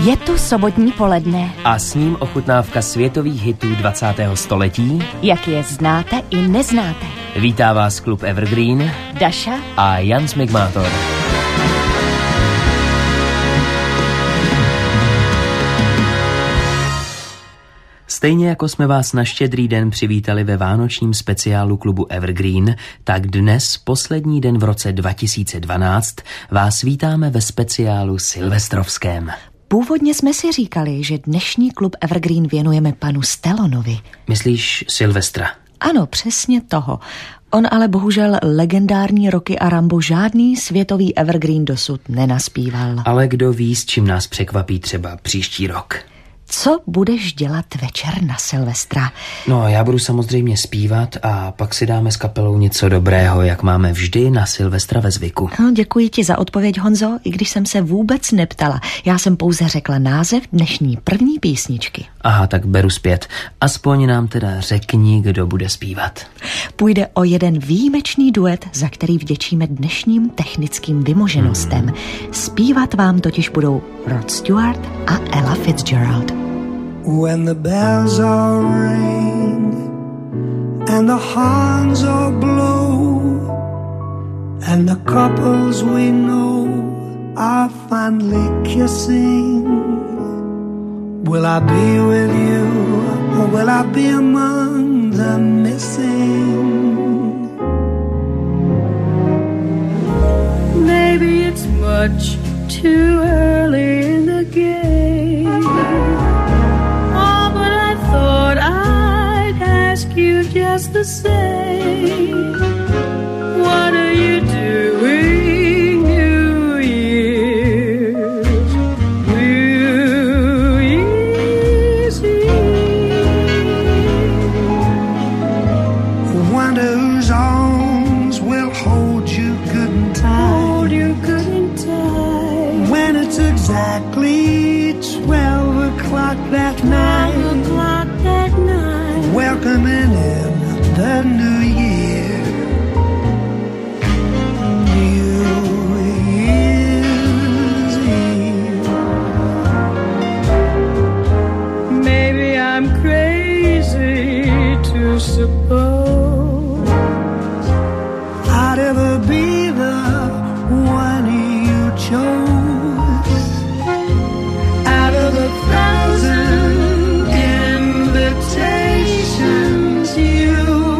Je tu sobotní poledne. A s ním ochutnávka světových hitů 20. století, jak je znáte i neznáte. Vítá vás klub Evergreen, Daša a Jan Smigmátor. Stejně jako jsme vás na Štědrý den přivítali ve vánočním speciálu klubu Evergreen, tak dnes, poslední den v roce 2012, vás vítáme ve speciálu silvestrovském. Původně jsme si říkali, že dnešní klub Evergreen věnujeme panu Stallonovi. Myslíš Silvestra? Ano, přesně toho. On ale bohužel legendární Rocky a Rambo žádný světový Evergreen dosud nenaspíval. Ale kdo ví, s čím nás překvapí třeba příští rok. Co budeš dělat večer na Silvestra? No, já budu samozřejmě zpívat a pak si dáme s kapelou něco dobrého, jak máme vždy na Silvestra ve zvyku. No, děkuji ti za odpověď, Honzo, i když jsem se vůbec neptala. Já jsem pouze řekla název dnešní první písničky. Aha, tak beru zpět. Aspoň nám teda řekni, kdo bude zpívat. Půjde o jeden výjimečný duet, za který vděčíme dnešním technickým vymoženostem. Zpívat vám totiž budou Rod Stewart a Ella Fitzgerald. When the bells all ring and the horns all blow and the couples we know are finally kissing, will I be with you or will I be among the missing? Maybe it's much too early in the game. Oh, but I thought I'd ask you just the same. What are you doing, New Year's? New Year's Eve. Wonder whose arms will hold you good and tight. Hold you good and tight. When it's exactly 12 o'clock that night, 12 o'clock that night. welcoming in the new year. New Year's Eve. Maybe I'm crazy to suppose I'd ever be the one you chose. Out of a thousand invitations you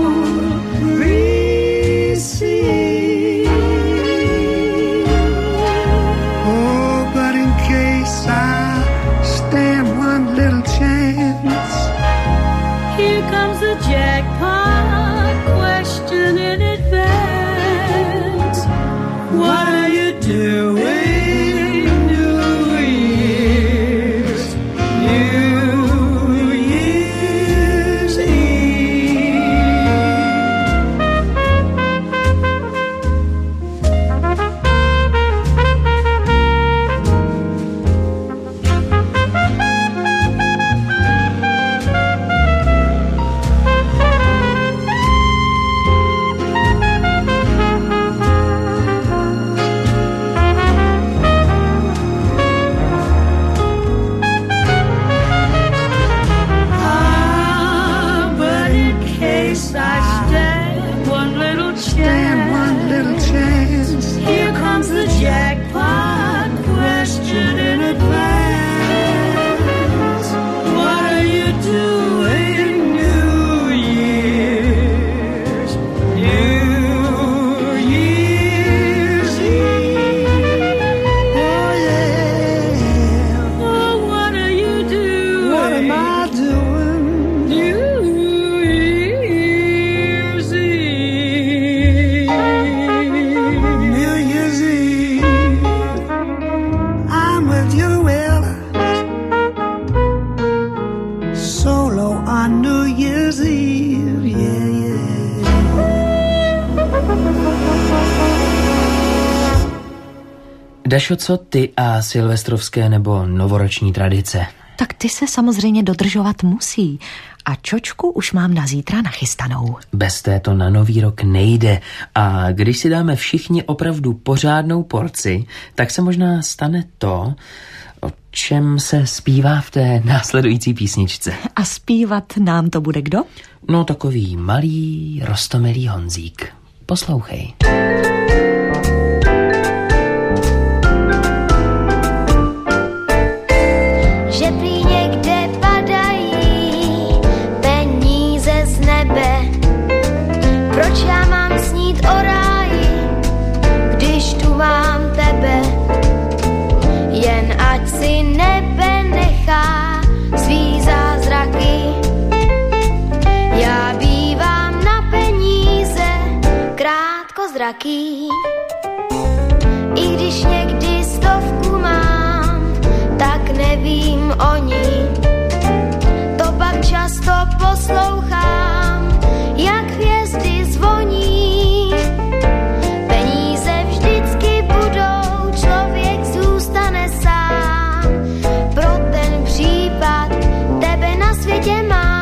receive. Oh, but in case I stand one little chance, here comes the jackpot question in advance. What are you doing, New Year's? New Year's Eve. Ah, but in case I stand one little stand one little chance, chance. here comes the jackpot question in advance. What are you doing, New Year's? New Year's Eve. Oh yeah, Oh, what are you doing? what am I doing? New Year's Eve. New Year's Eve, I'm with you, Ella. Solo on New Year's Eve, yeah, yeah. Dašo, co ty a silvestrovské nebo novoroční tradice? Tak ty se samozřejmě dodržovat musí. A čočku už mám na zítra nachystanou. Bez té to na nový rok nejde. A když si dáme všichni opravdu pořádnou porci, tak se možná stane to, čem se zpívá v té následující písničce. A zpívat nám to bude kdo? No, takový malý, roztomilý Honzík. Poslouchej. Že prý někde padají peníze z nebe. Proč já mám snít o ráji, když tu mám tebe? Jen ať si nebe nechá svý zázraky. Já bývám na peníze krátkozraký. I když někdy 100 mám, tak nevím o ní. To pak často poslouchám, jak hvězdy zvoní. Peníze vždycky budou, člověk zůstane sám. Pro ten případ tebe na světě mám.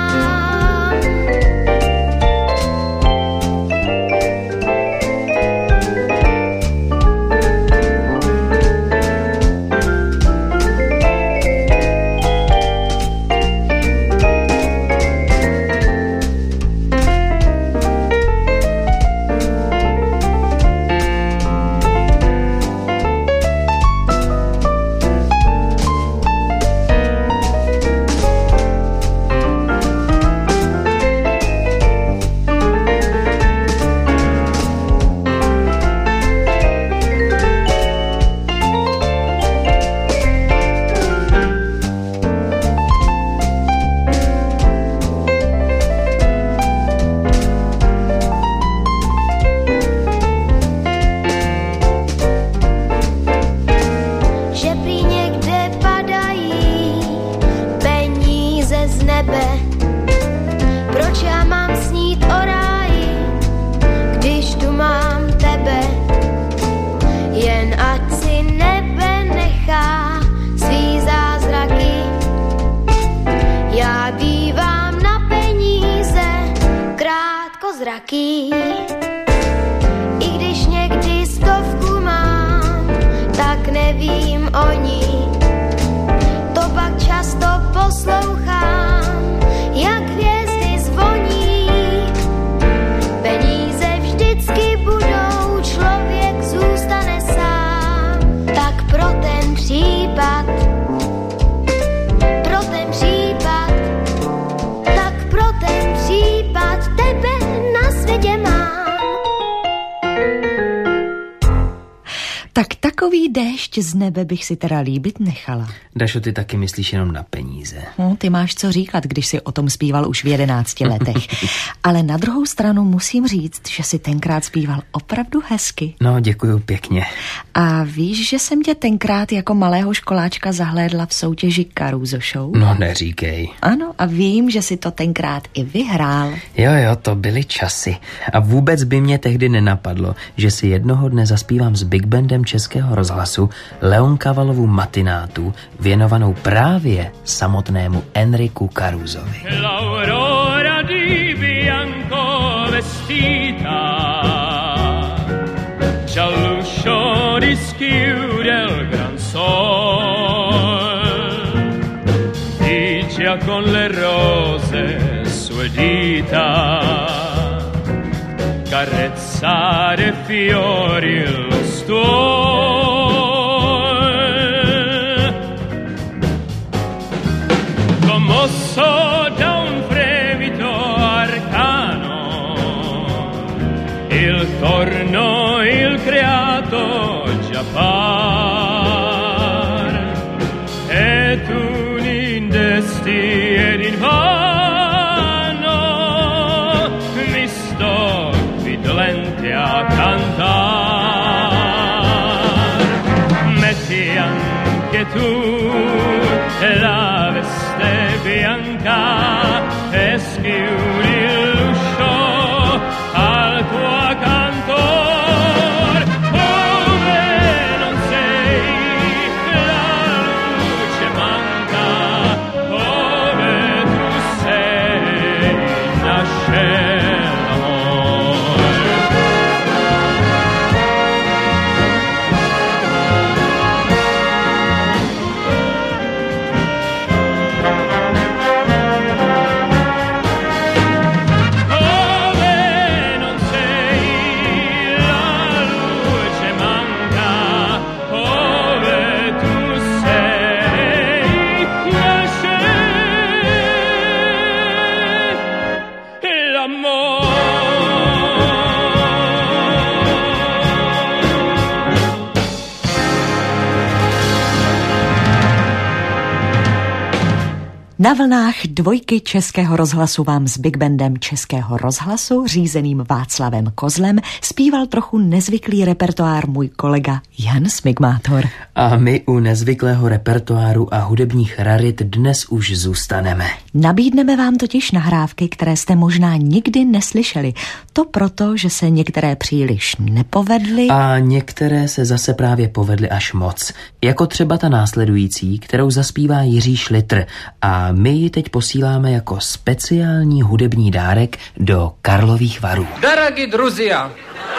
I když někdy 100 mám, tak nevím o ní. To pak často poslouchám, jak hvězdy zvoní. Peníze vždycky budou, člověk zůstane sám. Tak pro ten případ, tebe na světě mám. Tak takový déšť z nebe bych si teda líbit nechala. Dašo, ty taky myslíš jenom na peníze. No, ty máš co říkat, když si o tom zpíval už v 11 letech. Ale na druhou stranu musím říct, že si tenkrát zpíval opravdu hezky. No, děkuju pěkně. A víš, že jsem tě tenkrát jako malého školáčka zahlédla v soutěži Caruso Show? No, neříkej. Ano, a vím, že si to tenkrát i vyhrál. Jo, to byly časy. A vůbec by mě tehdy nenapadlo, že si jednoho dne zaspívám s Big Bandem Českého rozhlasu Leoncavalovu matinátu, věnovanou právě samotnému Enricu Carusovi. L'aurora di bianco vestita, già l'uscio dischiude il gran sol, dice con le rose sue dita, carezzare fiori il stuol. Commosso da un fremito arcano, il torno, il creato già par, e tu n'indesti ed in vano mi sto qui dolente a cantar. Metti anche tu la veste bianca e schiudi l'uscio al tuo cantor, come non sei la luce manca, come tu Na vlnách dvojky Českého rozhlasu vám s Big Bandem Českého rozhlasu řízeným Václavem Kozlem zpíval trochu nezvyklý repertoár můj kolega Jan Smigmátor. A my u nezvyklého repertoáru a hudebních rarit dnes už zůstaneme. Nabídneme vám totiž nahrávky, které jste možná nikdy neslyšeli. To proto, že se některé příliš nepovedly. A některé se zase právě povedly až moc. Jako třeba ta následující, kterou zaspívá Jiří Šlitr. A my ji teď posíláme jako speciální hudební dárek do Karlových Varů. Dragi druzia,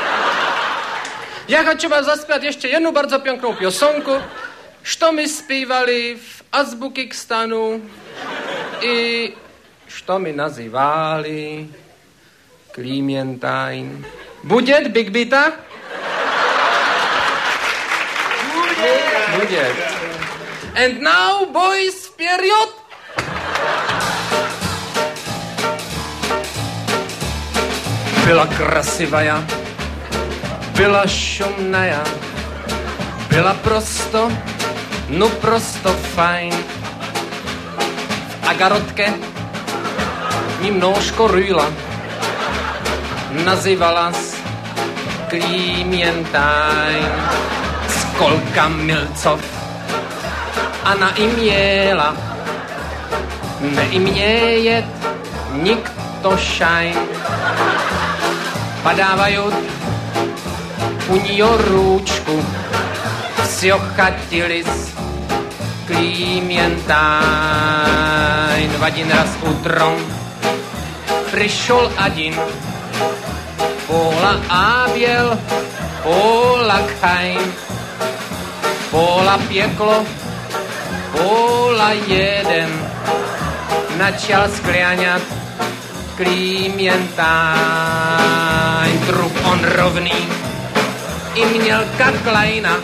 ja хочу vám zaspět ještě jednu bardzo piękną piosenku, što mi zpívali v Azbukistanu i što mi nazývali Clementine. Budět, Big Bita? Budět. And now, boys, period. Byla krasivaja, byla šumnaja, byla prosto, no prosto fajn. V Agarotke mi množko rýla, nazývala s Clementine. Skolka Milcov a na iměla neimějet nikto šajn. Padávají u ního růčku, vsi ochatili s Clementine. Vadin raz utrom přišel Adin, Pola Aběl, Pola Kain, Pola pěklo, Pola jeden, načal skliaňat Clementine. Druh on rovný, i měl kaklajna,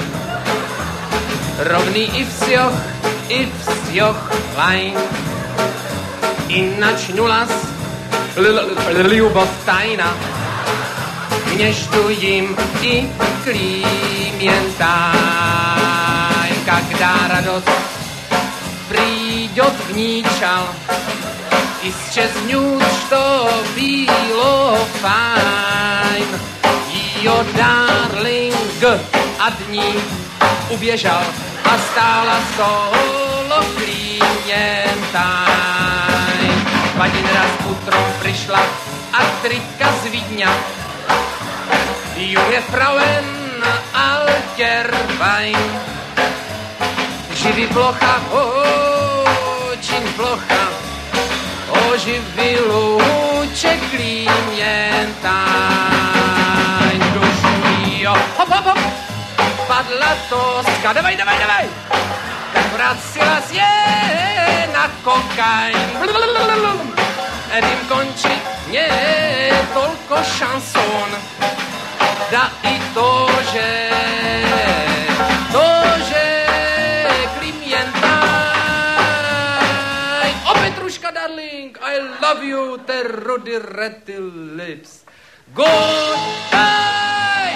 rovný i vsioch lajn. I načnulas ljubov tajna, měždu jim i Clementine. Когда radost přijdot vníčal, исчезнет, что было fajn. Ее дарлинг одни убежал, а стала соло Clementine. В один раз утром пришла актритка з Видня, junge Frauen Alterwein. Živí plocha, очень плохо, оживил лучше Clementine. Душу ее, хоп-хоп-хоп, padla toska, давай, tak vracila je na kokain. Edím končí, nie toľko šanson, da i to, že Clementine. O Petruška, darling, I love you, te rudy rety lips. Goodbye!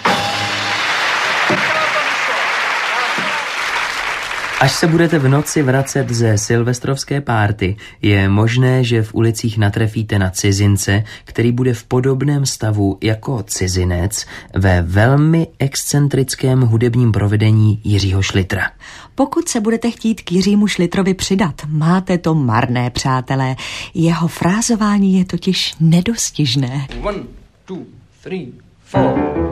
Až se budete v noci vracet ze silvestrovské párty, je možné, že v ulicích natrefíte na cizince, který bude v podobném stavu jako cizinec ve velmi excentrickém hudebním provedení Jiřího Šlitra. Pokud se budete chtít k Jiřímu Šlitrovi přidat, máte to marné, přátelé. Jeho frázování je totiž nedostižné. 1, 2, 3, 4.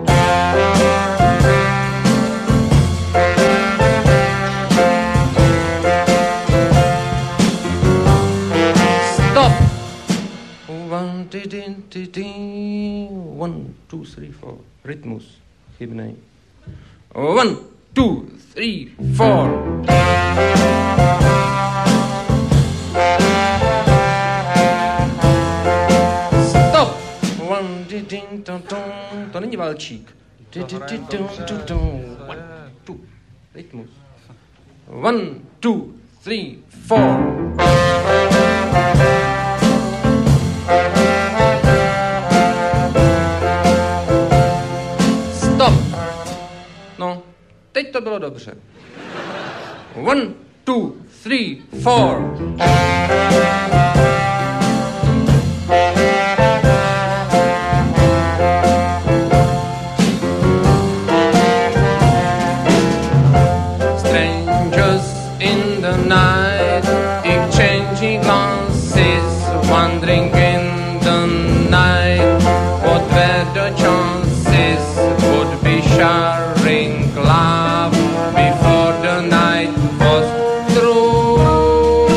One, two, three, four. Rytmus chybnej. 1, 2, 3, 4. Stop. To není valčík. 1, 2. Rytmus. 1, 2, 3, 4. Teď to bylo dobře. 1, 2, 3, 4. Wandering in the night, what were the chances? Would be sharing love before the night was through.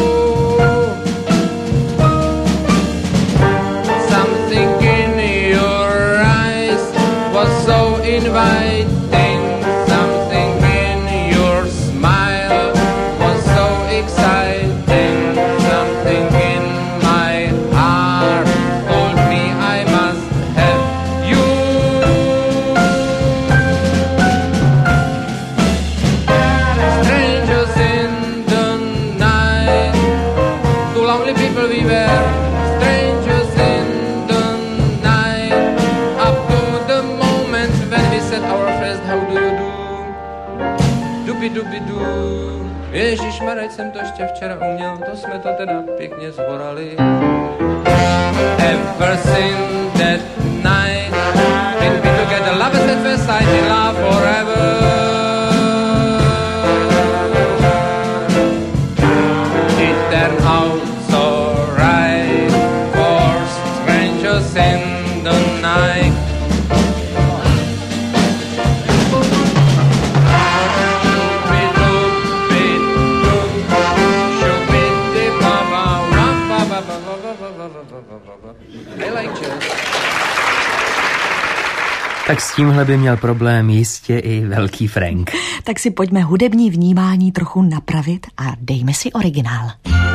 Something in your eyes was so inviting. Something in your smile was so exciting. Something in dubidu. Ježišmaraj, jsem to ještě včera uměl, to jsme to teda pěkně zborali. Ever since that night, been we together, love is at first sight, in love forever. It turned out so right for strangers in the night. Tak s tímhle by měl problém jistě i velký Frank. Tak si pojďme hudební vnímání trochu napravit a dejme si originál.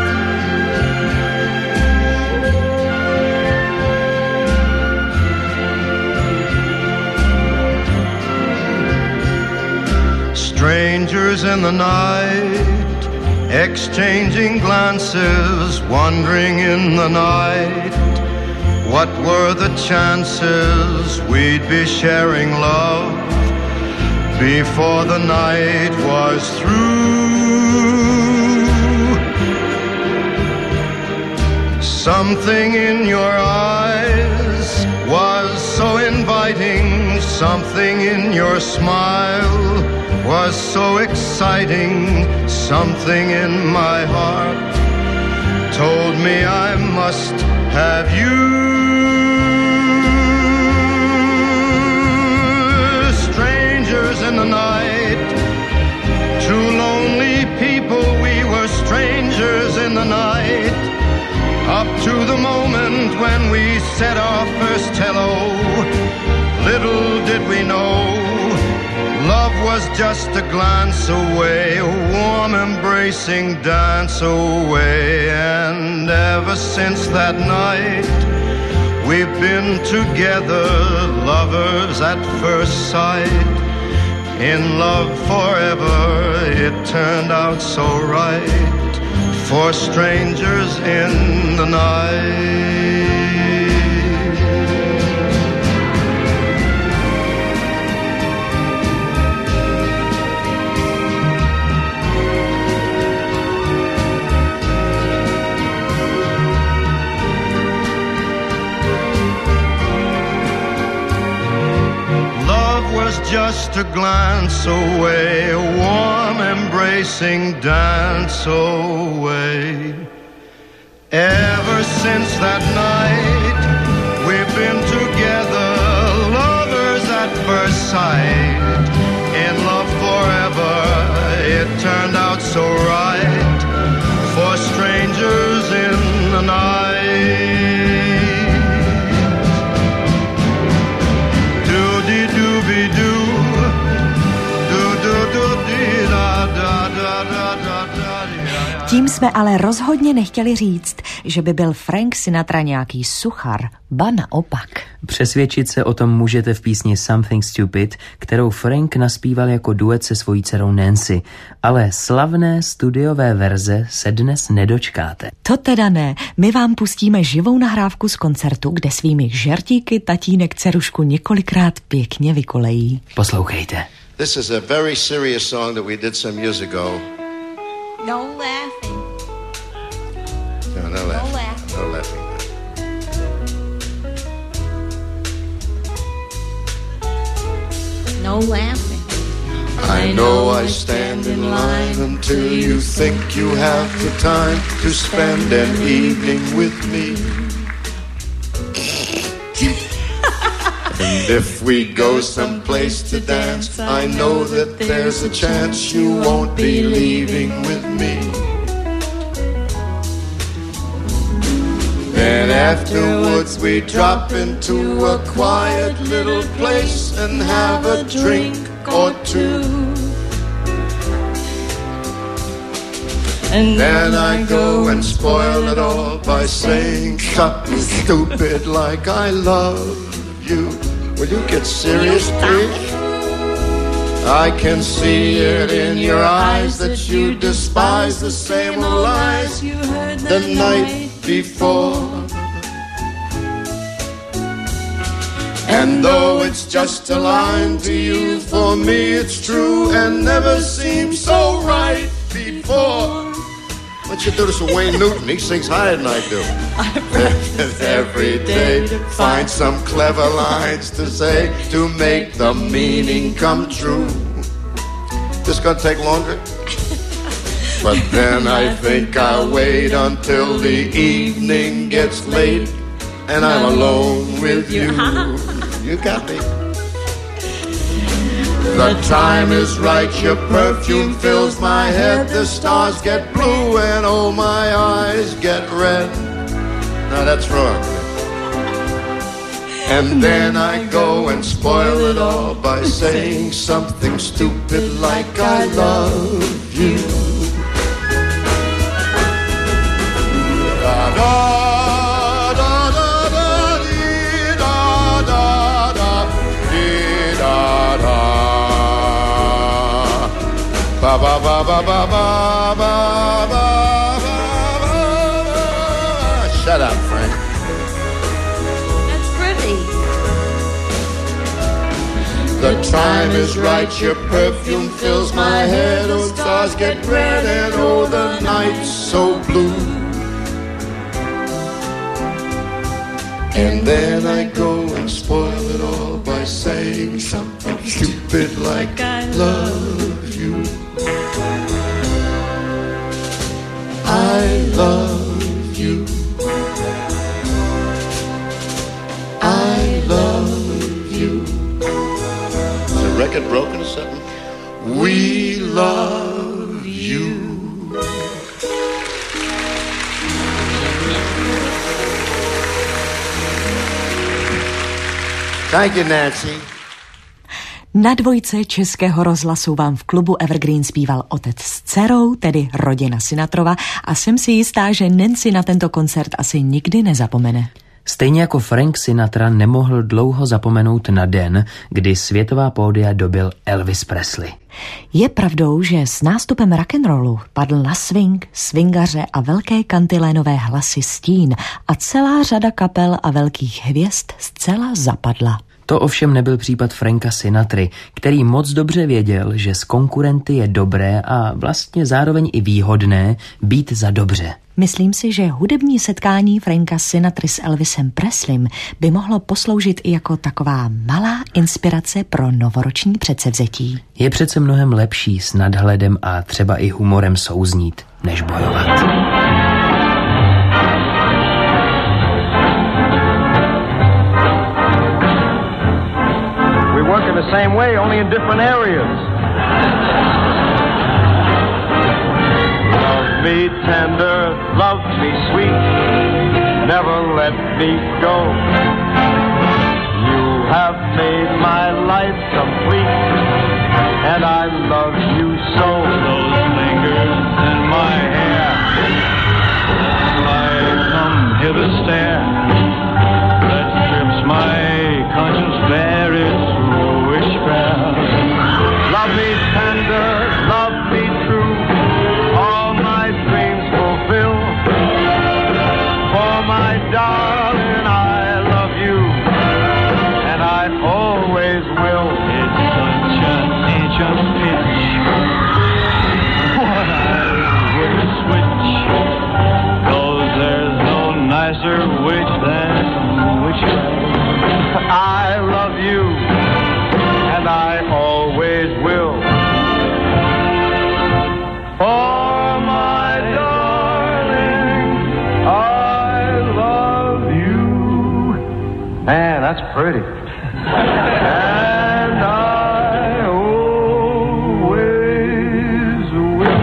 Strangers in the night, exchanging glances, wandering in the night. What were the chances we'd be sharing love before the night was through? Something in your eyes was so inviting, something in your smile was so exciting, something in my heart told me I must have you. Strangers in the night, two lonely people, we were strangers in the night, up to the moment when we said our first hello. Little did we know, love was just a glance away, a warm embracing dance away. And ever since that night, we've been together, lovers at first sight, in love forever. It turned out so right for strangers in the night. Just a glance away, a warm embracing dance away. Ever since that night, we've been together, lovers at first sight, in love forever. It turned out so right for strangers in the night. Doody-dooby-doo. Tím jsme ale rozhodně nechtěli říct, že by byl Frank Sinatra nějaký suchar, ba naopak. Přesvědčit se o tom můžete v písni Something Stupid, kterou Frank naspíval jako duet se svojí dcerou Nancy, ale slavné studiové verze se dnes nedočkáte. To teda ne, my vám pustíme živou nahrávku z koncertu, kde svými žertíky tatínek dcerušku několikrát pěkně vykolejí. Poslouchejte. This is a very serious song that we did some years ago. No laughing. No, no laughing. No laughing. No laughing. I know I stand in line until you think you have the time to spend an evening with me. And if we go someplace to dance, I know that there's a chance you won't be leaving with me. Then afterwards we drop into a quiet little place and have a drink or two. And then I go and spoil it all by saying something stupid like I love you. Will you get serious, please? I can see it in your eyes that you despise the same old lies you heard the night before. And though it's just a line to you, for me it's true and never seemed so right before. Why don't you do this with Wayne Newton? He sings higher than I do. Every day find some clever lines to say to make the meaning come true. This gonna take longer? But then I think I'll wait until the evening gets late and I'm alone with you. You got me. The time is right, your perfume fills my head, the stars get blue and oh my eyes get red. No, that's wrong. And then I go and spoil it all by saying something stupid like I love you. Da, da. Ba ba ba ba ba ba ba ba ba. Shut up, Frank. That's pretty. The time is right, your perfume fills my head. Oh, stars get red and oh, the night's so blue. And then I go and spoil it all by saying something stupid like I love you. I love you. I love you. Is the record broken or something? We love you. Thank you, Nancy. Na dvojce Českého rozhlasu vám v klubu Evergreen zpíval otec s dcerou, tedy rodina Sinatrova, a jsem si jistá, že Nancy na tento koncert asi nikdy nezapomene. Stejně jako Frank Sinatra nemohl dlouho zapomenout na den, kdy světová pódia dobil Elvis Presley. Je pravdou, že s nástupem rock'n'rollu padl na swing, swingaře a velké kantilénové hlasy stín a celá řada kapel a velkých hvězd zcela zapadla. To ovšem nebyl případ Franka Sinatry, který moc dobře věděl, že s konkurenty je dobré a vlastně zároveň i výhodné být za dobře. Myslím si, že hudební setkání Franka Sinatry s Elvisem Presleym by mohlo posloužit i jako taková malá inspirace pro novoroční předsevzetí. Je přece mnohem lepší s nadhledem a třeba i humorem souznít, než bojovat. We work in the same way, only in different areas. Love me tender, love me sweet, never let me go. You have made my life complete, and I love you so. Those fingers in my hair, like some hither stare, that strips my conscience bare, its foolish prayer. Love me tender, love me true, all my dreams fulfill. For my darling, I love you, and I always will. It's such an ancient pitch, what I matter which then, which way. I love you, and I always will. For my darling, I love you. Man, that's pretty. And I always will.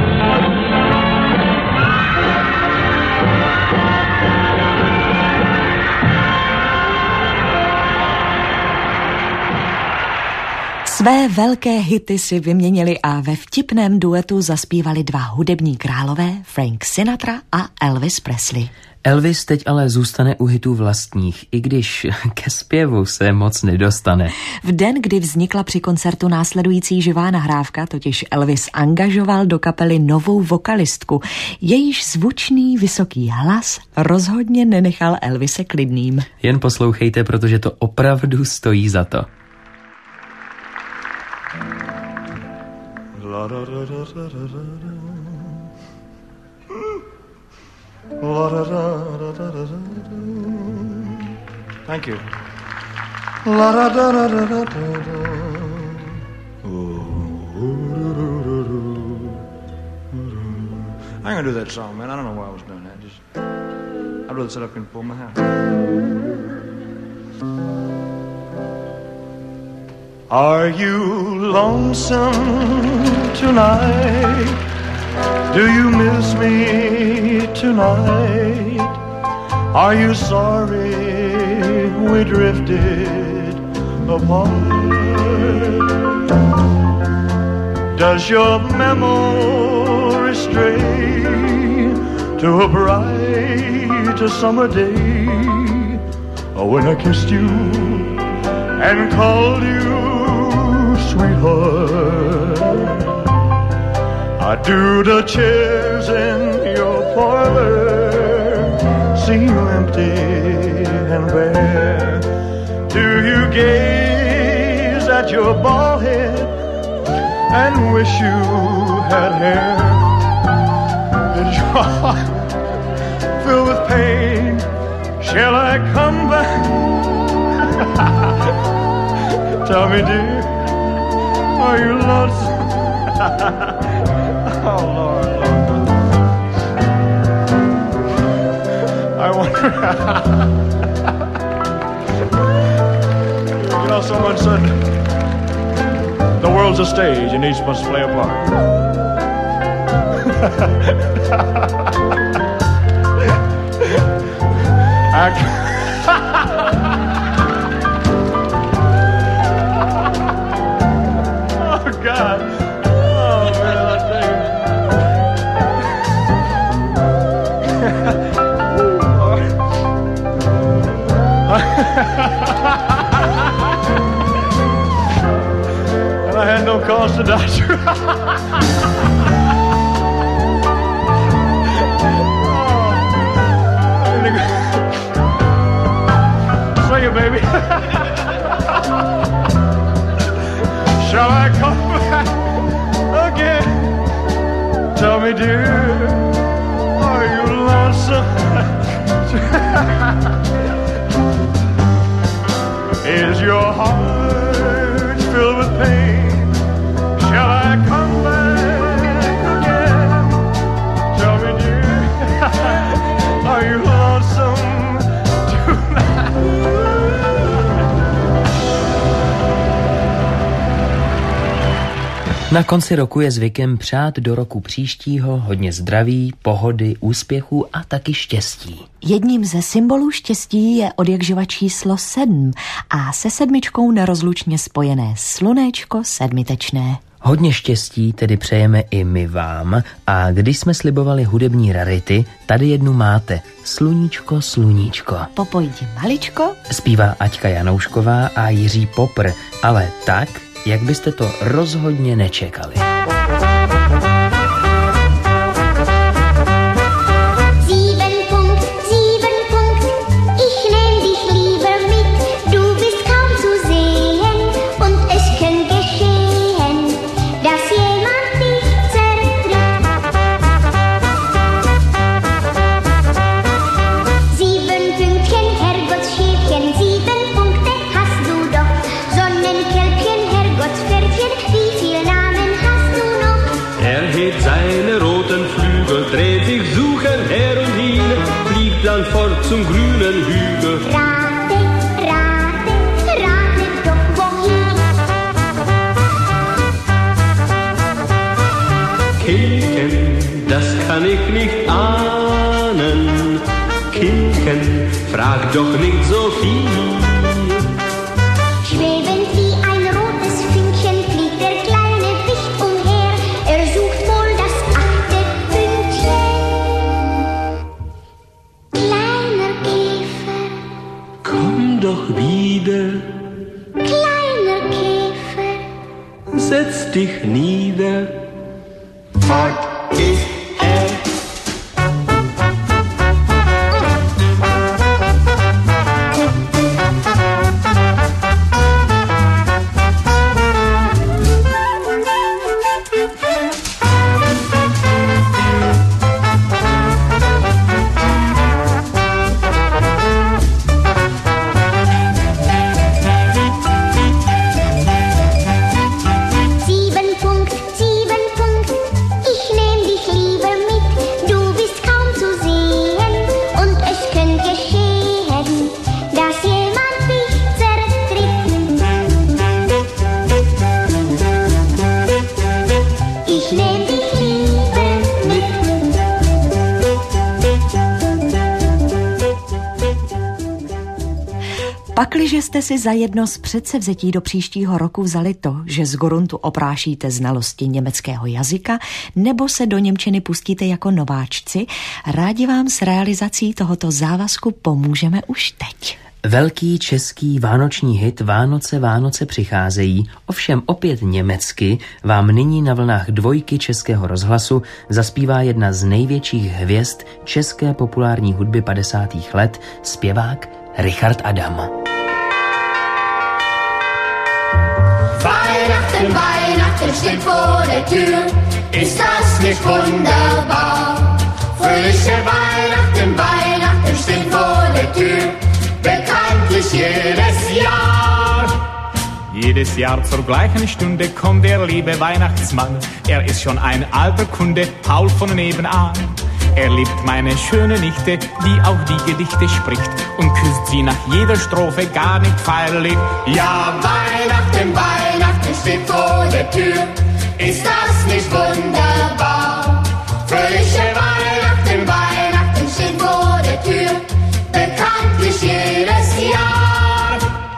Své velké hity si vyměnili a ve vtipném duetu zaspívali dva hudební králové, Frank Sinatra a Elvis Presley. Elvis teď ale zůstane u hitů vlastních, i když ke zpěvu se moc nedostane. V den, kdy vznikla při koncertu následující živá nahrávka, totiž Elvis angažoval do kapely novou vokalistku. Jejíž zvučný vysoký hlas rozhodně nenechal Elvise klidným. Jen poslouchejte, protože to opravdu stojí za to. Thank you. I ain't gonna do that song, man. I don't know why I was doing that. I'd rather sit up and pull my hair. Are you lonesome tonight? Do you miss me tonight? Are you sorry we drifted apart? Does your memory stray to a bright summer day when I kissed you and called you sweetheart? Do the chairs in your parlor seem empty and bare? Do you gaze at your bald head and wish you had hair? Is your heart filled with pain? Shall I come back? Tell me, dear, are you lonesome? Oh, Lord, Lord. I wonder. You know, someone said the world's a stage and each must play a part. Oh, God. And I had no cause to doubt you. Sing it, baby. Shall I come back again? Tell me, dear, are you lonesome? Is your heart filled with pain? Shall I come back again? Tell me, dear, are you lonesome tonight? Na konci roku je zvykem přát do roku příštího hodně zdraví, pohody, úspěchů a taky štěstí. Jedním ze symbolů štěstí je odjakživa číslo 7 a se 7 nerozlučně spojené slunečko sedmitečné. Hodně štěstí tedy přejeme i my vám a když jsme slibovali hudební rarity, tady jednu máte. Sluníčko, sluníčko. Popojdi maličko. Zpívá Aťka Janoušková a Jiří Popr, ale tak, jak byste to rozhodně nečekali. Hügel. Rate, rate, rate doch wohin. Kinken, das kann ich nicht ahnen. Kinken, frag doch nicht so viel. Schwebend wie ein rotes Fünkchen fliegt der kleine Wicht umher. Er sucht wohl das 8. Pünktchen. Kleiner Käfer, Komm doch wieder, kleiner Käfer. setz dich nieder. Fort ist er. Sieben Punkt, ich nehm dich lieber mit. Du bist kaum zu sehen und es könnte geschehen, dass jemand dich zertritt. Ich nehm dich lieber mit. Pakliže jste si zajedno z předsevzetí do příštího roku vzali to, že z gruntu oprášíte znalosti německého jazyka nebo se do němčiny pustíte jako nováčci, rádi vám s realizací tohoto závazku pomůžeme už teď. Velký český vánoční hit Vánoce, Vánoce přicházejí, ovšem opět německy, vám nyní na vlnách Dvojky Českého rozhlasu zaspívá jedna z největších hvězd české populární hudby 50. let, zpěvák Richard Adam. Weihnachten, Weihnachten steht vor der Tür. Ist das nicht wunderbar? Fröhliche Weihnachten, Weihnachten steht vor der Tür. Bekanntlich jedes Jahr. Jedes Jahr zur gleichen Stunde kommt der liebe Weihnachtsmann. Er ist schon ein alter Kunde, Paul von nebenan. Er liebt meine schöne Nichte, die auch die Gedichte spricht und küsst sie nach jeder Strophe gar nicht feierlich. Ja, Weihnachten, Weihnachten steht vor der Tür. Ist das nicht wunderbar? Fröhliche Weihnachten, Weihnachten steht vor der Tür. Bekanntlich jedes Jahr.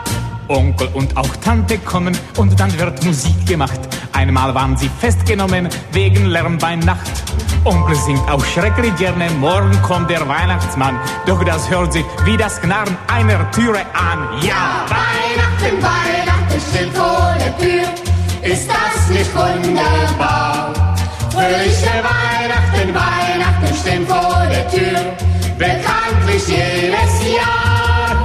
Onkel und auch Tante kommen und dann wird Musik gemacht. Einmal waren sie festgenommen wegen Lärm bei Nacht. Onkel singt auch schrecklich gerne, morgen kommt der Weihnachtsmann. Doch das hört sich wie das Knarren einer Türe an. Ja, Weihnachten, Weihnachten steht vor der Tür. Ist das nicht wunderbar? Fröhliche Weihnachten, Weihnachten stehen vor der Tür. Bekanntlich jedes Jahr.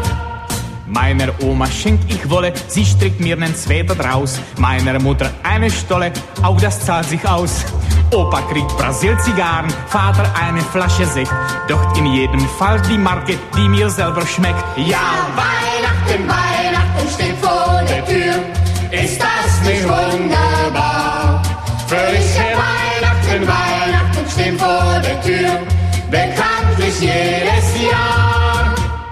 Meiner Oma schenk ich Wolle, sie strickt mir nen Sweater draus. Meiner Mutter eine Stolle, auch das zahlt sich aus. Opa kriegt Brasil-Zigarren, Vater eine Flasche Sekt. Doch in jedem Fall die Marke, die mir selber schmeckt. Ja, Weihnachten, Weihnachten steht vor der Tür. Ist das nicht wunderbar? Fröhliche Weihnachten, Weihnachten stehen vor der Tür. Bekanntlich jedes Jahr.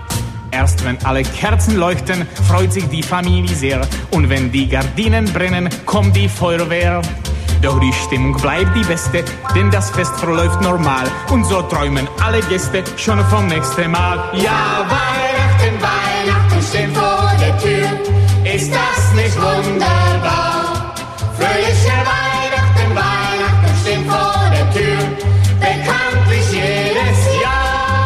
Erst wenn alle Kerzen leuchten, freut sich die Familie sehr. Und wenn die Gardinen brennen, kommt die Feuerwehr. Doch die Stimmung bleibt die beste, denn das Fest verläuft normal. Und so träumen alle Gäste schon vom nächsten Mal. Ja, Weihnachten, Weihnachten steht vor der Tür. Ist das nicht wunderbar? Fröhliche Weihnachten, Weihnachten stehen vor der Tür. Bekanntlich jedes Jahr.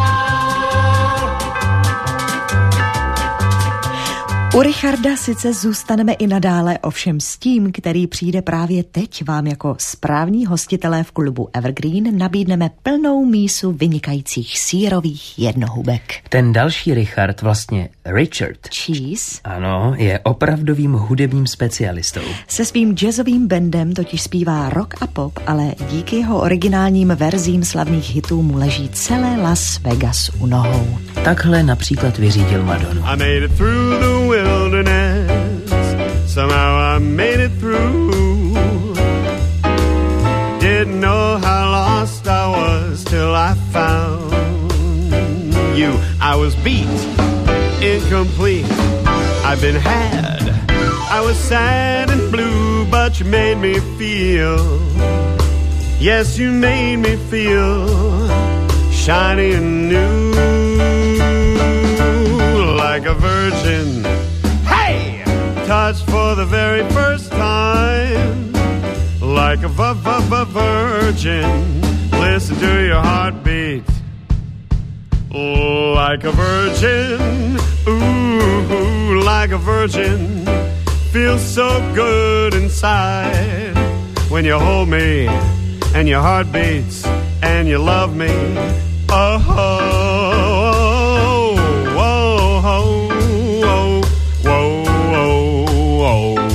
U Richarda sice zůstaneme i nadále, ovšem s tím, který přijde právě teď, vám jako správní hostitelé v klubu Evergreen nabídneme plnou mísu vynikajících sýrových jednohubek. Ten další Richard, vlastně Richard Cheese, ano, je opravdovým hudebním specialistou. se svým jazzovým bandem totiž zpívá rock a pop, ale díky jeho originálním verzím slavných hitů mu leží celé Las Vegas u nohou. Takhle například vyřídil Madonu. I made it through the wilderness. Somehow I made it through. Didn't know how lost I was till I found you. I I was beat, incomplete. I've been had. I was sad and blue, but you made me feel. Yes, you made me feel shiny and new, like a virgin. Hey! Touched for the very first time, like a virgin. Listen to your heartbeat, like a virgin. Ooh, like a virgin. Feels so good inside when you hold me and your heart beats and you love me. Oh, oh, oh, oh, oh, oh, oh.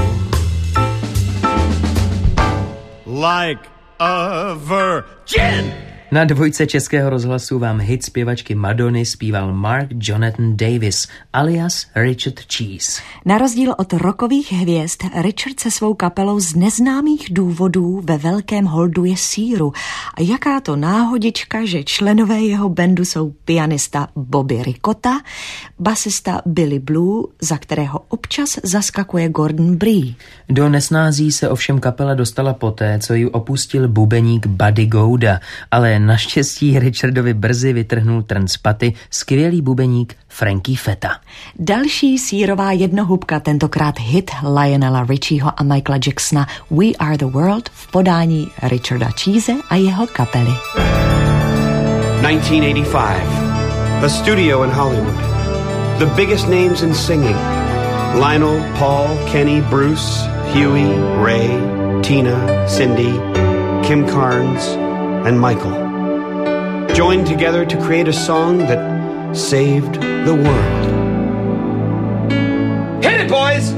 Like a virgin. Na dvojce Českého rozhlasu vám hit zpěvačky Madony zpíval Mark Jonathan Davis alias Richard Cheese. Na rozdíl od rockových hvězd Richard se svou kapelou z neznámých důvodů ve velkém holduje síru. A jaká to náhodička, že členové jeho bandu jsou pianista Bobby Ricotta, basista Billy Blue, za kterého občas zaskakuje Gordon Bree. Do nesnází se ovšem kapela dostala poté, co ji opustil bubeník Buddy Gouda, ale naštěstí Richardovi brzy vytrhnul trn z paty skvělý bubeník Frankie Fetta. Další sírová jednohubka, tentokrát hit Lionela Richieho a Michaela Jacksona We Are the World v podání Richarda Cheese a jeho kapely. 1985. A studio in Hollywood. The biggest names in singing. Lionel, Paul, Kenny, Bruce, Huey, Ray, Tina, Cindy, Kim Carnes, and Michael joined together to create a song that saved the world. Hit it, boys!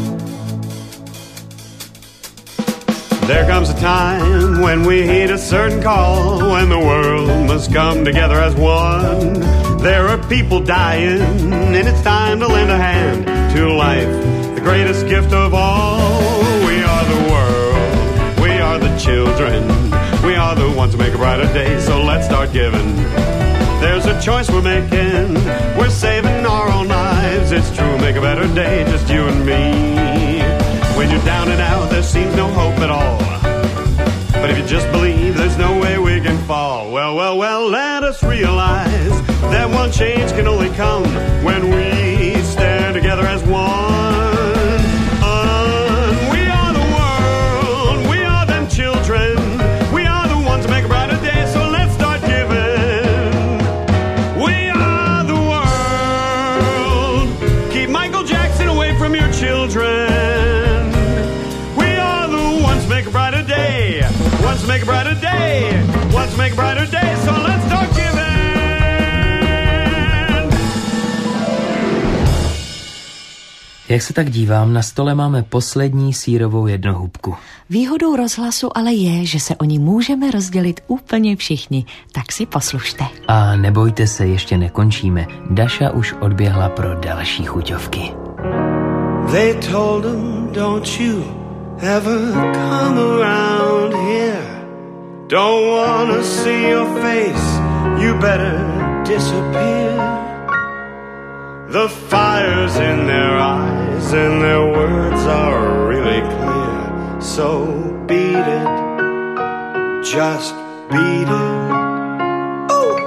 There comes a time when we heed a certain call, when the world must come together as one. There are people dying, and it's time to lend a hand to life, the greatest gift of all. We are the world, we are the children, we are the ones who make a brighter day, so let's start giving. There's a choice we're making, we're saving our own lives. It's true, make a better day, just you and me. When you're down and out, there seems no hope at all. But if you just believe, there's no way we can fall. Well, well, well, let us realize that one change can only come when we stand together as one. We are the world, we are them children, we are the ones to make a brighter day, so let's start giving. We are the world. Keep Michael Jackson away from your children. Make a brighter day, wants to make a brighter day, wants to make a brighter day, so let's start giving. Jak se tak dívám, na stole máme poslední sýrovou jednohubku. Výhodou rozhlasu ale je, že se o ní můžeme rozdělit úplně všichni, tak si poslušte. A nebojte se, ještě nekončíme. Daša už odběhla pro další chuťovky. They told him, don't you ever come around here. Don't wanna see your face, you better disappear. The fire's in their eyes and their words are really clear. So beat it, just beat it. Ooh.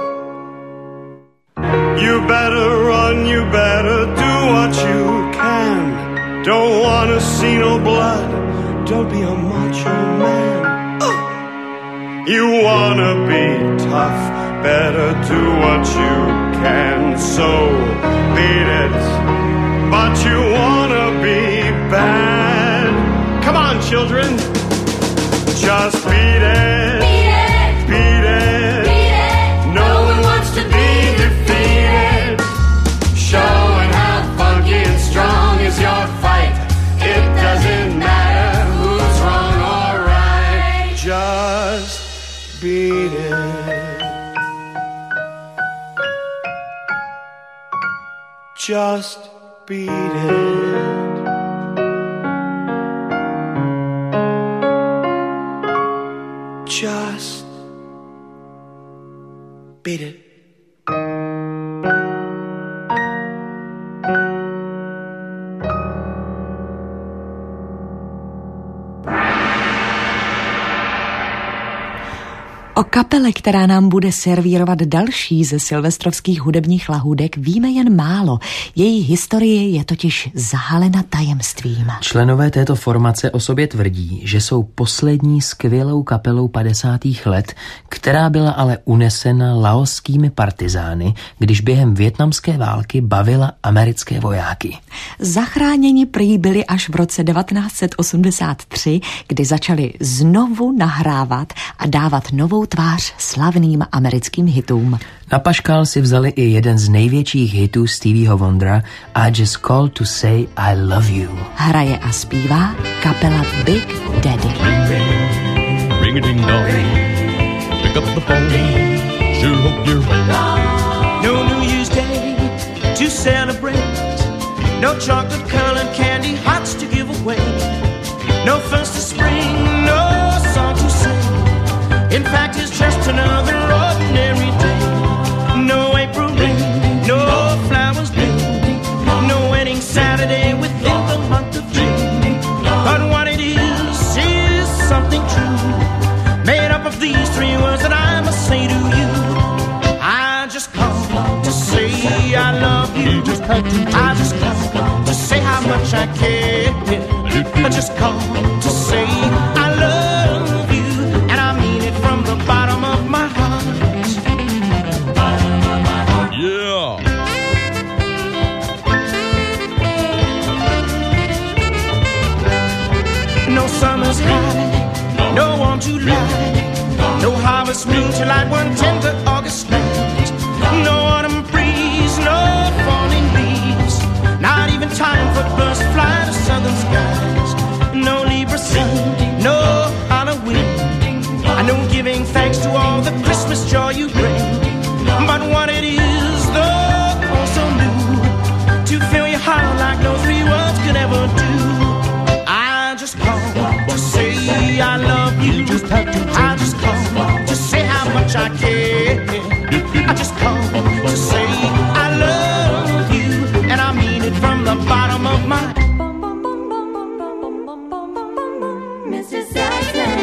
You better run, you better do what you can. Don't wanna see no blood, don't be a macho man. You wanna be tough, better do what you can. So beat it, but you wanna be bad. Come on, children, just beat it. Beat it. Beat it. Beat it. No one wants to be defeated. Showing how funky and strong is your fight. It doesn't matter who's wrong or right. Just beat it. Just beat it. Just beat it. O kapele, která nám bude servírovat další ze silvestrovských hudebních lahůdek, víme jen málo. Její historie je totiž zahalena tajemstvím. Členové této formace o sobě tvrdí, že jsou poslední skvělou kapelou 50. let, která byla ale unesena laoskými partizány, když během vietnamské války bavila americké vojáky. Zachráněni prý byli až v roce 1983, kdy začali znovu nahrávat a dávat novou tvář slavným americkým hitům. Na paškál si vzali i jeden z největších hitů Stevieho Wondera, I Just Called to Say I Love You. Hraje a zpívá kapela Big Daddy. Ring-a-ding-dong, pick up the phone, sure hope you're well. No New Year's Day to celebrate, no chocolate-colored candy hearts to give away, no first of spring, no song to sing. In fact, it's just another ordinary day. No April rain, no flowers bloom, no wedding Saturday within the month of June. But what it is something true, made up of these three words that I must say to you. I just called to say I love you. I just called to say how much I care. I just called to say I love you, and I mean it from the bottom of my heart. Yeah. No summer's high, no warm July, no harvest moon till light one tender August night, no autumn breeze, no falling leaves, not even time for birds to fly to southern skies, no Libra sun, no Halloween, I know giving thanks to all the Christmas joy you bring, but what it is, though, also new, to fill your heart like no three words could ever do. I just called to say I love you. I just called to say how much I care. I just called to say I love you, and I mean it from the bottom of my. Mr. Saxon.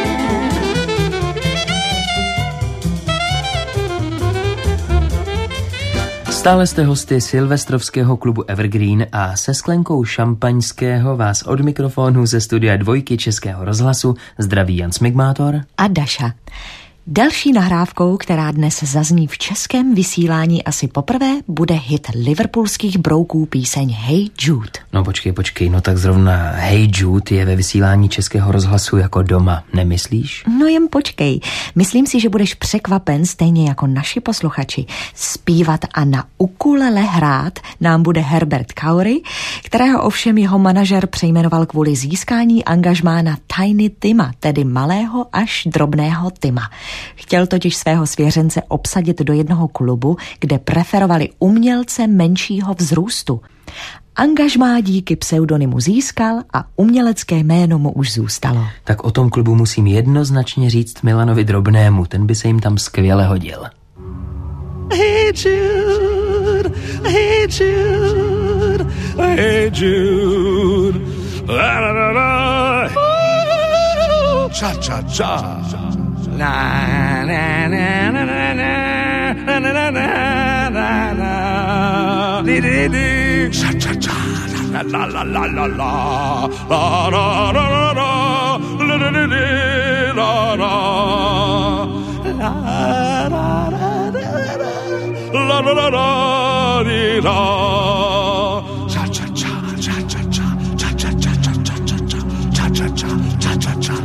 Stále jste hosty silvestrovského klubu Evergreen a se sklenkou šampaňského vás od mikrofonu ze studia 2 Českého rozhlasu zdraví Jan Smigmátor a Daša. Další nahrávkou, která dnes zazní v českém vysílání asi poprvé, bude hit liverpoolských brouků píseň Hey Jude. No počkej, no tak zrovna Hey Jude je ve vysílání Českého rozhlasu jako doma, nemyslíš? No jen počkej, myslím si, že budeš překvapen stejně jako naši posluchači. Zpívat a na ukulele hrát nám bude Herbert Khoury, kterého ovšem jeho manažer přejmenoval kvůli získání angažmá na Tiny Tima, tedy malého až drobného Tima. Chtěl totiž svého svěřence obsadit do jednoho klubu, kde preferovali umělce menšího vzrůstu. Angažmá díky pseudonymu získal a umělecké jméno mu už zůstalo. Tak o tom klubu musím jednoznačně říct Milanovi Drobnému, ten by se jim tam skvěle hodil. Hey Jude, hey Jude, hey Jude, la la la la, cha cha cha. La na na na na na na na na na na di di di cha cha cha la la la la la la la la la la la la di di la la la la la la la la di la cha cha cha cha cha cha cha cha cha cha cha cha cha cha cha cha cha cha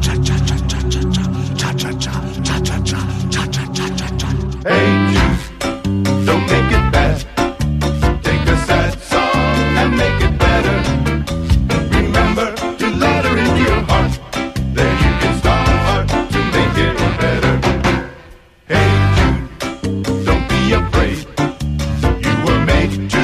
Hey Jude, don't make it bad. Take a sad song and make it better. Remember to let her into your heart. Then you can start to make it better. Hey Jude, don't be afraid. You were made to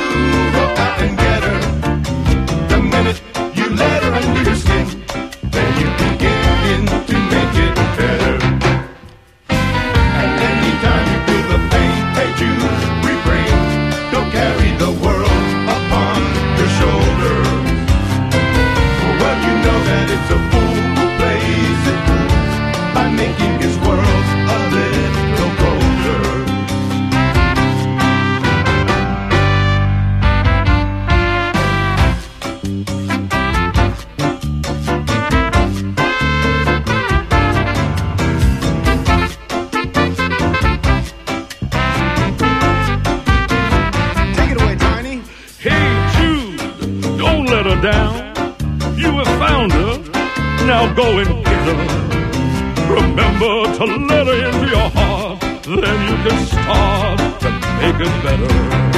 Now go and get her. Remember to let her into your heart. Then you can start to make it better.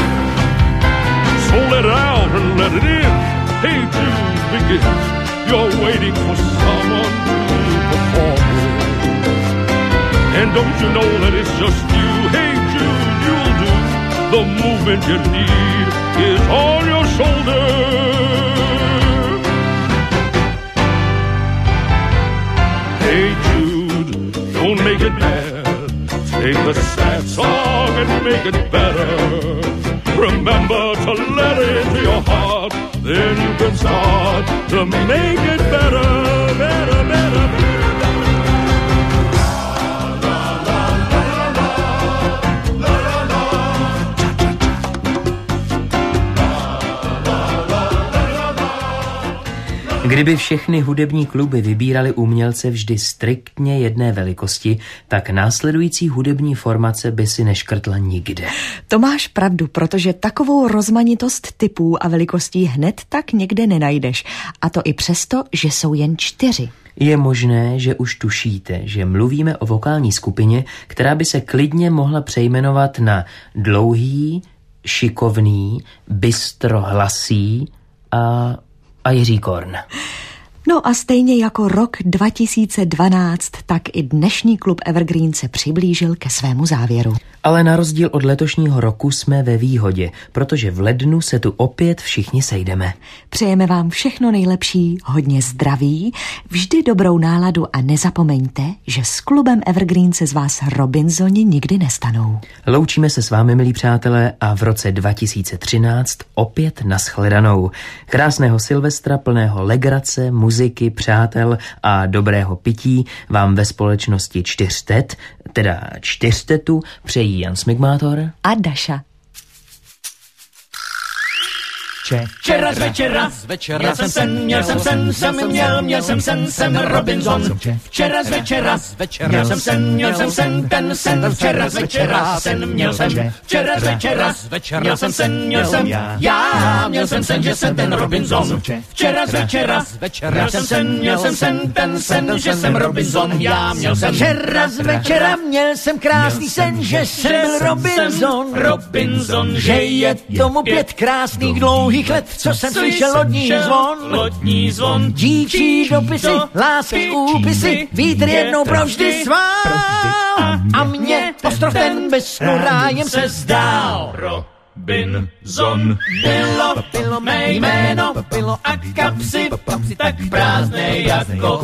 So let it out and let it in. Hey Jude begins. You're waiting for someone to perform with. And don't you know that it's just you? Hey Jude, you'll do. The movement you need is on your shoulder. Hey Jude, don't make it bad. Take the sad song and make it better. Remember to let it into your heart. Then you can start to make it better, better, better, better. Kdyby všechny hudební kluby vybíraly umělce vždy striktně jedné velikosti, tak následující hudební formace by si neškrtla nikde. To máš pravdu, protože takovou rozmanitost typů a velikostí hned tak někde nenajdeš. A to i přesto, že jsou jen 4. Je možné, že už tušíte, že mluvíme o vokální skupině, která by se klidně mohla přejmenovat na dlouhý, šikovný, bystrohlasý a Jiří Korn. No a stejně jako rok 2012, tak i dnešní klub Evergreen se přiblížil ke svému závěru. Ale na rozdíl od letošního roku jsme ve výhodě, protože v lednu se tu opět všichni sejdeme. Přejeme vám všechno nejlepší, hodně zdraví, vždy dobrou náladu a nezapomeňte, že s klubem Evergreen se z vás Robinsoni nikdy nestanou. Loučíme se s vámi, milí přátelé, a v roce 2013 opět nashledanou. Krásného Silvestra plného legrace, muziky, přátel a dobrého pití vám ve společnosti 400, teda 400, přejí Jan Smigmátor a Daša. Včera z večera, měl jsem sen, Robinson. Včera z večera, měl jsem sen, ten sen. Včera z večera, měl jsem sen, že jsem ten Robinson. Včera z večera, měl jsem sen, ten sen, že jsem Robinson. Já měl jsem. Včera z večera, měl jsem krásný sen, že jsem Robinson. Že je tomu 5 krásných dlouhých let, co jsem slyšel lodní zvon, dívčí dopisy, lásky úpisy, vítr jednou provždy svál. A mě ostrov ten bez snu rájem se zdál. Robinson bylo mé jméno, bylo a kapsy tak prázdné jako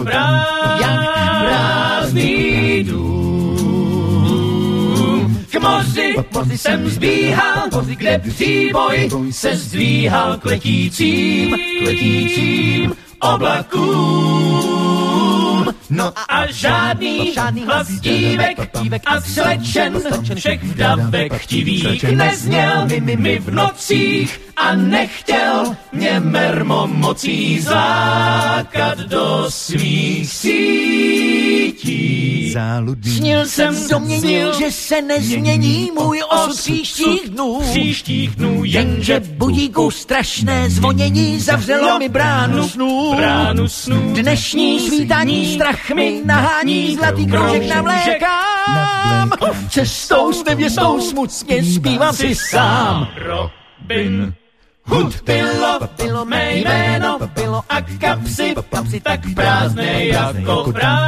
prázdný dům. K moři jsem zbíhal, kde příboj se zdvíhal k letícím oblakům. No a žádný hlas dívek a slečen všech davek chtivých nezněl mi v nocích a nechtěl mě mermomocí zlákat do svých sítí. Snil jsem doměnil, že se nezmění můj osud příštích dnů, jenže budíku strašné zvonění zavřelo mi bránu snů. Dnešní svítání strach mi nahání, zlatý kroužek navlékám. Cestou s nevěstou smutně zpívám si sám. Robin Hood bylo mé jméno, bylo a kapsy tak prázdné jako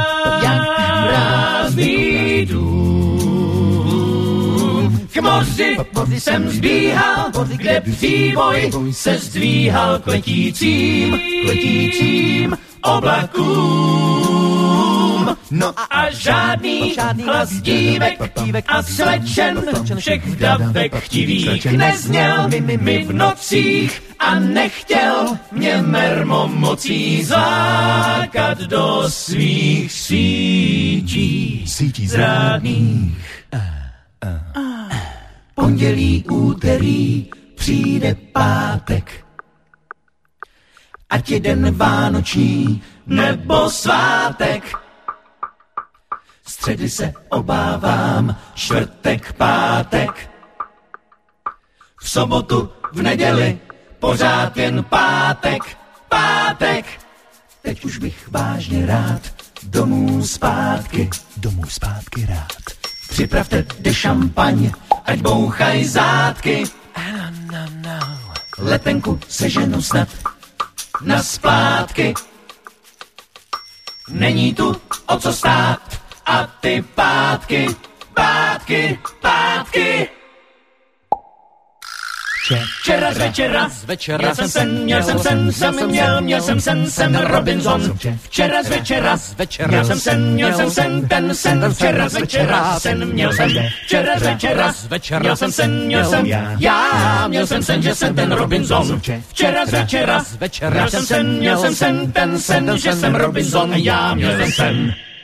prázdný dům. K moři jsem zbíhal, kde příboj se zdvíhal k letícím oblakům. No a žádný hlas dívek a slečen všech davek chtivých nezněl mi v nocích a nechtěl mě mermomocí zlákat do svých sítí zrádných. Pondělí, úterý, přijde pátek, ať je den vánoční nebo svátek. Středy se obávám, čtvrtek, pátek. V sobotu, v neděli, pořád jen pátek. teď už bych vážně rád domů zpátky rád. Připravte de šampaň, ať bouchaj zátky. Letenku seženu snad na splátky. Není tu o co stát a ty pátky. Včera z večera, měl jsem sen, Robinson. Včera z večera, měl jsem sen, včera z večera, měl jsem sen, že jsem ten Robinson. Včera z večera, měl jsem sen, že jsem Robinson, já měl jsem sen.